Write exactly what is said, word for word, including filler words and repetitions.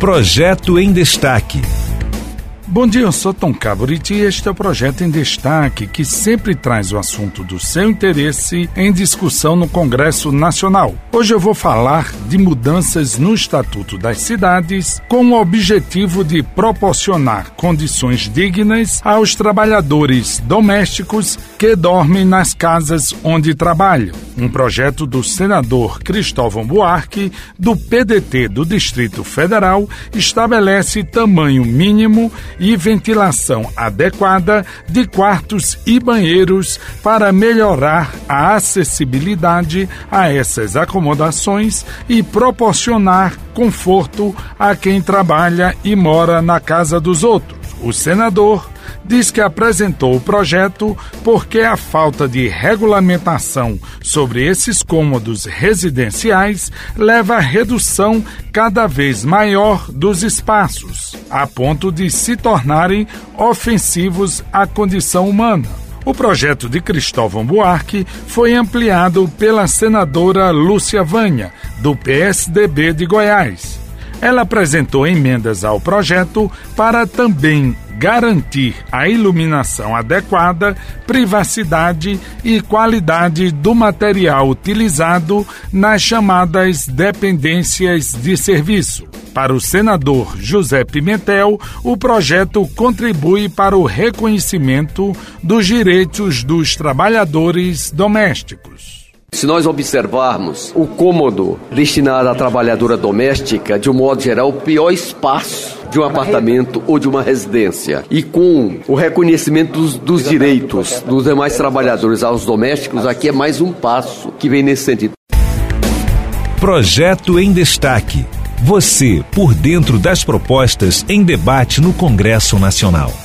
Projeto em Destaque. Bom dia, eu sou Tom Caboriti e este é o Projeto em Destaque, que sempre traz o assunto do seu interesse em discussão no Congresso Nacional. Hoje eu vou falar de mudanças no Estatuto das Cidades com o objetivo de proporcionar condições dignas aos trabalhadores domésticos que dormem nas casas onde trabalham. Um projeto do senador Cristóvão Buarque, do P D T do Distrito Federal, estabelece tamanho mínimo e ventilação adequada de quartos e banheiros para melhorar a acessibilidade a essas acomodações e proporcionar conforto a quem trabalha e mora na casa dos outros. O senador diz que apresentou o projeto porque a falta de regulamentação sobre esses cômodos residenciais leva à redução cada vez maior dos espaços, a ponto de se tornarem ofensivos à condição humana. O projeto de Cristóvão Buarque foi ampliado pela senadora Lúcia Vânia, do P S D B de Goiás. Ela apresentou emendas ao projeto para também garantir a iluminação adequada, privacidade e qualidade do material utilizado nas chamadas dependências de serviço. Para o senador José Pimentel, o projeto contribui para o reconhecimento dos direitos dos trabalhadores domésticos. Se nós observarmos o cômodo destinado à trabalhadora doméstica, de um modo geral, o pior espaço de um apartamento ou de uma residência. E com o reconhecimento dos, dos direitos dos demais trabalhadores aos domésticos, aqui é mais um passo que vem nesse sentido. Projeto em Destaque. Você por dentro das propostas em debate no Congresso Nacional.